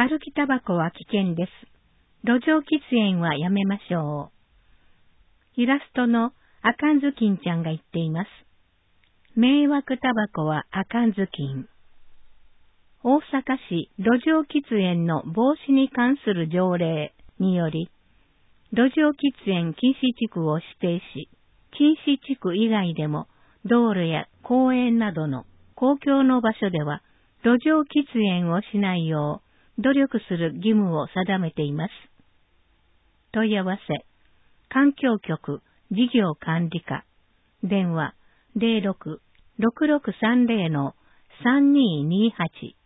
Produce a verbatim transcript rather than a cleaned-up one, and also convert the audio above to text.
歩きタバコは危険です。路上喫煙はやめましょう。イラストのあかんずきんちゃんが言っています。迷惑タバコはあかんずきん。大阪市路上喫煙の防止に関する条例により、路上喫煙禁止地区を指定し、禁止地区以外でも道路や公園などの公共の場所では路上喫煙をしないよう努力する義務を定めています。問い合わせ、環境局事業管理課、電話 ゼロろく ろくろくさんゼロ のさんにーにーはち